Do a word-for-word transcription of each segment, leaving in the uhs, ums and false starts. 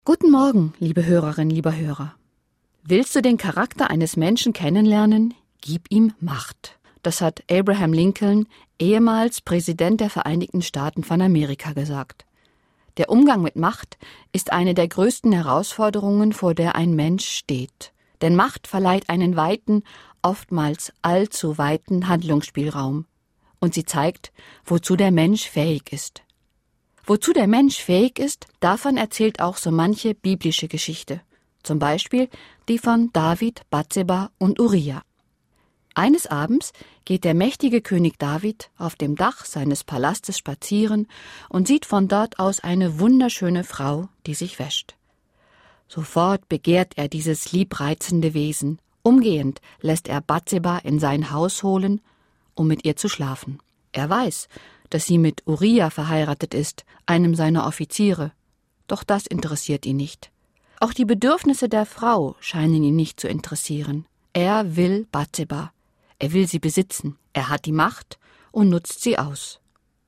Guten Morgen, liebe Hörerin, lieber Hörer. Willst du den Charakter eines Menschen kennenlernen? Gib ihm Macht. Das hat Abraham Lincoln, ehemals Präsident der Vereinigten Staaten von Amerika, gesagt. Der Umgang mit Macht ist eine der größten Herausforderungen, vor der ein Mensch steht. Denn Macht verleiht einen weiten, oftmals allzu weiten Handlungsspielraum. Und sie zeigt, wozu der Mensch fähig ist. Wozu der Mensch fähig ist, davon erzählt auch so manche biblische Geschichte. Zum Beispiel die von David, Bathseba und Uria. Eines Abends geht der mächtige König David auf dem Dach seines Palastes spazieren und sieht von dort aus eine wunderschöne Frau, die sich wäscht. Sofort begehrt er dieses liebreizende Wesen. Umgehend lässt er Bathseba in sein Haus holen, um mit ihr zu schlafen. Er weiß, dass sie mit Uria verheiratet ist, einem seiner Offiziere. Doch das interessiert ihn nicht. Auch die Bedürfnisse der Frau scheinen ihn nicht zu interessieren. Er will Bathseba. Er will sie besitzen. Er hat die Macht und nutzt sie aus.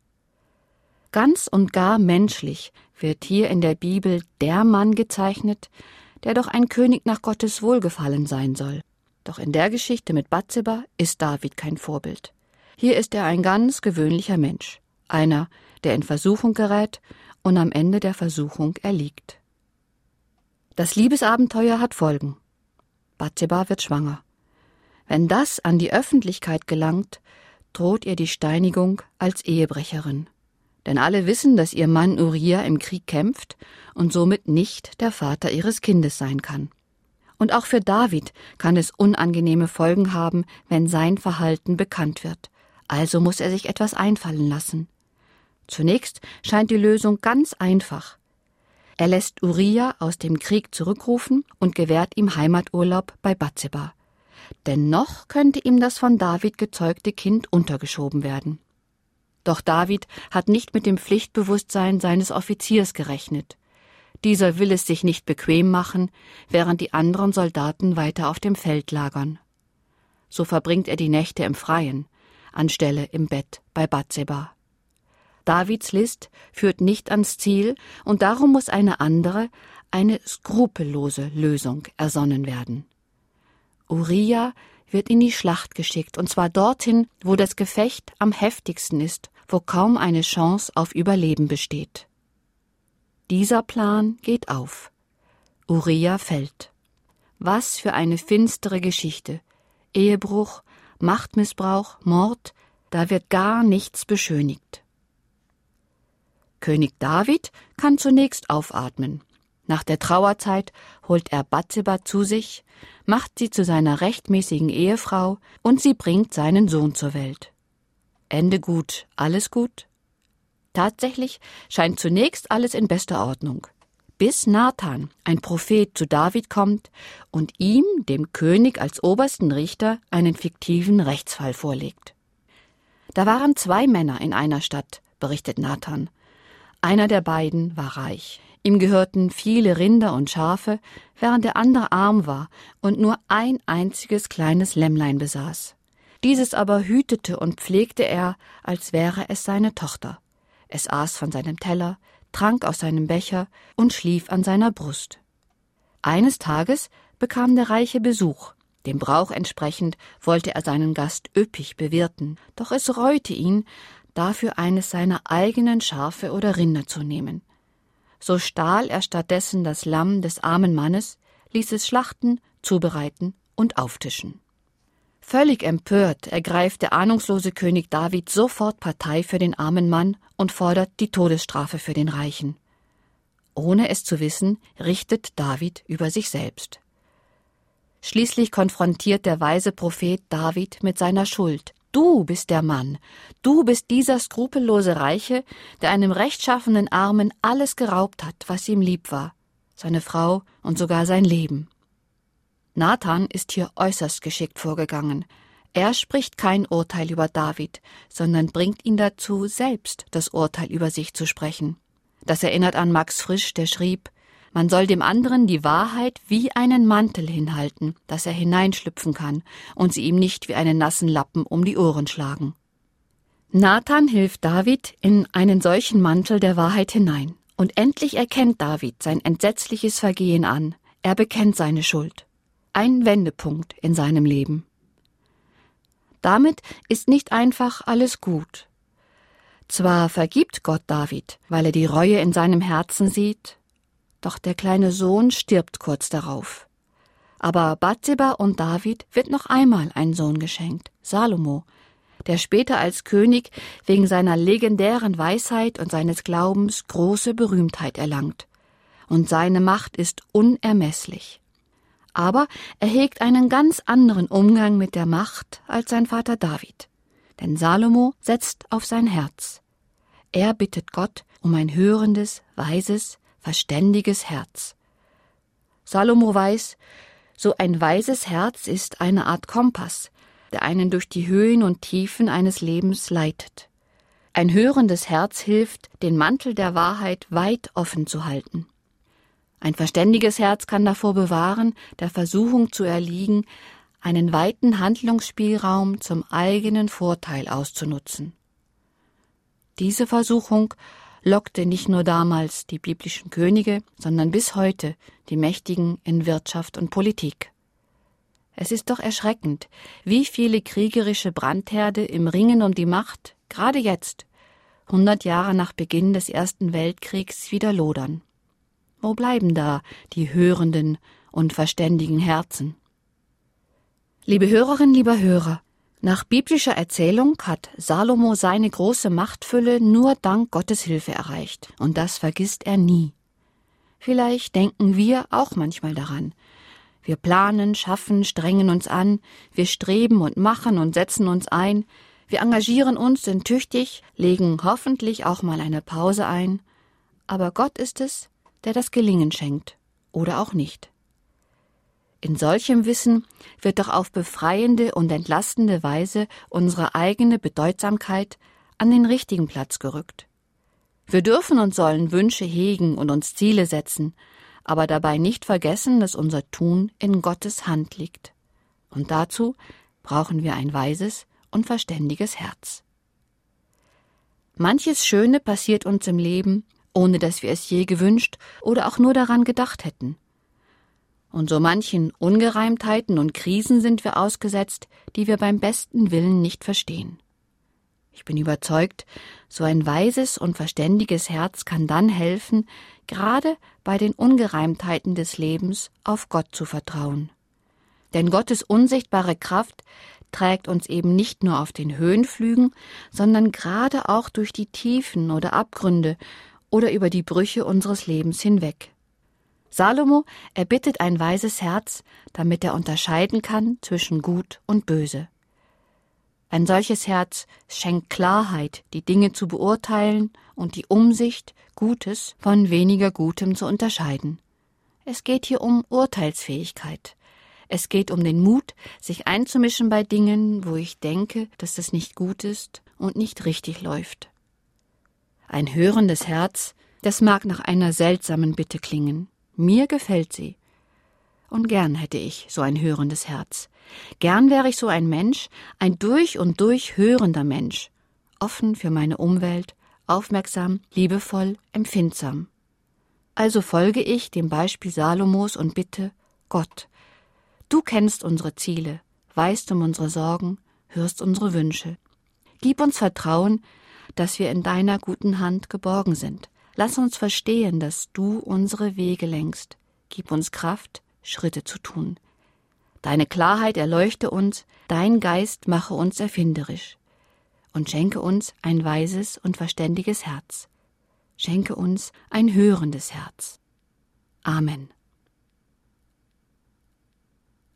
Ganz und gar menschlich wird hier in der Bibel der Mann gezeichnet, der doch ein König nach Gottes Wohlgefallen sein soll. Doch in der Geschichte mit Bathseba ist David kein Vorbild. Hier ist er ein ganz gewöhnlicher Mensch, einer, der in Versuchung gerät und am Ende der Versuchung erliegt. Das Liebesabenteuer hat Folgen. Bathseba wird schwanger. Wenn das an die Öffentlichkeit gelangt, droht ihr die Steinigung als Ehebrecherin. Denn alle wissen, dass ihr Mann Uria im Krieg kämpft und somit nicht der Vater ihres Kindes sein kann. Und auch für David kann es unangenehme Folgen haben, wenn sein Verhalten bekannt wird. Also muss er sich etwas einfallen lassen. Zunächst scheint die Lösung ganz einfach. Er lässt Uria aus dem Krieg zurückrufen und gewährt ihm Heimaturlaub bei Bathseba. Denn noch könnte ihm das von David gezeugte Kind untergeschoben werden. Doch David hat nicht mit dem Pflichtbewusstsein seines Offiziers gerechnet. Dieser will es sich nicht bequem machen, während die anderen Soldaten weiter auf dem Feld lagern. So verbringt er die Nächte im Freien, anstelle im Bett bei Bathseba. Davids List führt nicht ans Ziel und darum muss eine andere, eine skrupellose Lösung ersonnen werden. Uria wird in die Schlacht geschickt, und zwar dorthin, wo das Gefecht am heftigsten ist, wo kaum eine Chance auf Überleben besteht. Dieser Plan geht auf. Uria fällt. Was für eine finstere Geschichte. Ehebruch, Machtmissbrauch, Mord, da wird gar nichts beschönigt. König David kann zunächst aufatmen. Nach der Trauerzeit holt er Bathseba zu sich, macht sie zu seiner rechtmäßigen Ehefrau und sie bringt seinen Sohn zur Welt. Ende gut, alles gut? Tatsächlich scheint zunächst alles in bester Ordnung, bis Nathan, ein Prophet, zu David kommt und ihm, dem König als obersten Richter, einen fiktiven Rechtsfall vorlegt. Da waren zwei Männer in einer Stadt, berichtet Nathan. Einer der beiden war reich. Ihm gehörten viele Rinder und Schafe, während der andere arm war und nur ein einziges kleines Lämmlein besaß. Dieses aber hütete und pflegte er, als wäre es seine Tochter. Es aß von seinem Teller, trank aus seinem Becher und schlief an seiner Brust. Eines Tages bekam der Reiche Besuch. Dem Brauch entsprechend wollte er seinen Gast üppig bewirten, doch es reute ihn, dafür eines seiner eigenen Schafe oder Rinder zu nehmen. So stahl er stattdessen das Lamm des armen Mannes, ließ es schlachten, zubereiten und auftischen. Völlig empört ergreift der ahnungslose König David sofort Partei für den armen Mann und fordert die Todesstrafe für den Reichen. Ohne es zu wissen, richtet David über sich selbst. Schließlich konfrontiert der weise Prophet David mit seiner Schuld. Du bist der Mann, du bist dieser skrupellose Reiche, der einem rechtschaffenen Armen alles geraubt hat, was ihm lieb war, seine Frau und sogar sein Leben. Nathan ist hier äußerst geschickt vorgegangen. Er spricht kein Urteil über David, sondern bringt ihn dazu, selbst das Urteil über sich zu sprechen. Das erinnert an Max Frisch, der schrieb: Man soll dem anderen die Wahrheit wie einen Mantel hinhalten, dass er hineinschlüpfen kann und sie ihm nicht wie einen nassen Lappen um die Ohren schlagen. Nathan hilft David in einen solchen Mantel der Wahrheit hinein Und endlich erkennt David sein entsetzliches Vergehen an. Er bekennt seine Schuld. Ein Wendepunkt in seinem Leben. Damit ist nicht einfach alles gut. Zwar vergibt Gott David, weil er die Reue in seinem Herzen sieht, doch der kleine Sohn stirbt kurz darauf. Aber Bathseba und David wird noch einmal ein Sohn geschenkt, Salomo, der später als König wegen seiner legendären Weisheit und seines Glaubens große Berühmtheit erlangt. Und seine Macht ist unermesslich. Aber er hegt einen ganz anderen Umgang mit der Macht als sein Vater David. Denn Salomo setzt auf sein Herz. Er bittet Gott um ein hörendes, weises, verständiges Herz. Salomo weiß, so ein weises Herz ist eine Art Kompass, der einen durch die Höhen und Tiefen eines Lebens leitet. Ein hörendes Herz hilft, den Mantel der Wahrheit weit offen zu halten. Ein verständiges Herz kann davor bewahren, der Versuchung zu erliegen, einen weiten Handlungsspielraum zum eigenen Vorteil auszunutzen. Diese Versuchung lockte nicht nur damals die biblischen Könige, sondern bis heute die Mächtigen in Wirtschaft und Politik. Es ist doch erschreckend, wie viele kriegerische Brandherde im Ringen um die Macht, gerade jetzt, hundert Jahre nach Beginn des Ersten Weltkriegs, wieder lodern. Wo bleiben da die hörenden und verständigen Herzen? Liebe Hörerinnen, lieber Hörer, nach biblischer Erzählung hat Salomo seine große Machtfülle nur dank Gottes Hilfe erreicht. Und das vergisst er nie. Vielleicht denken wir auch manchmal daran. Wir planen, schaffen, strengen uns an, wir streben und machen und setzen uns ein, wir engagieren uns, sind tüchtig, legen hoffentlich auch mal eine Pause ein. Aber Gott ist es, der das Gelingen schenkt, oder auch nicht. In solchem Wissen wird doch auf befreiende und entlastende Weise unsere eigene Bedeutsamkeit an den richtigen Platz gerückt. Wir dürfen und sollen Wünsche hegen und uns Ziele setzen, aber dabei nicht vergessen, dass unser Tun in Gottes Hand liegt. Und dazu brauchen wir ein weises und verständiges Herz. Manches Schöne passiert uns im Leben, ohne dass wir es je gewünscht oder auch nur daran gedacht hätten. Und so manchen Ungereimtheiten und Krisen sind wir ausgesetzt, die wir beim besten Willen nicht verstehen. Ich bin überzeugt, so ein weises und verständiges Herz kann dann helfen, gerade bei den Ungereimtheiten des Lebens auf Gott zu vertrauen. Denn Gottes unsichtbare Kraft trägt uns eben nicht nur auf den Höhenflügen, sondern gerade auch durch die Tiefen oder Abgründe oder über die Brüche unseres Lebens hinweg. Salomo erbittet ein weises Herz, damit er unterscheiden kann zwischen Gut und Böse. Ein solches Herz schenkt Klarheit, die Dinge zu beurteilen und die Umsicht, Gutes von weniger Gutem zu unterscheiden. Es geht hier um Urteilsfähigkeit. Es geht um den Mut, sich einzumischen bei Dingen, wo ich denke, dass es nicht gut ist und nicht richtig läuft. Ein hörendes Herz, das mag nach einer seltsamen Bitte klingen. Mir gefällt sie. Und gern hätte ich so ein hörendes Herz. Gern wäre ich so ein Mensch, ein durch und durch hörender Mensch, offen für meine Umwelt, aufmerksam, liebevoll, empfindsam. Also folge ich dem Beispiel Salomos und bitte, Gott, du kennst unsere Ziele, weißt um unsere Sorgen, hörst unsere Wünsche. Gib uns Vertrauen, dass wir in deiner guten Hand geborgen sind. Lass uns verstehen, dass du unsere Wege lenkst. Gib uns Kraft, Schritte zu tun. Deine Klarheit erleuchte uns, dein Geist mache uns erfinderisch. Und schenke uns ein weises und verständiges Herz. Schenke uns ein hörendes Herz. Amen.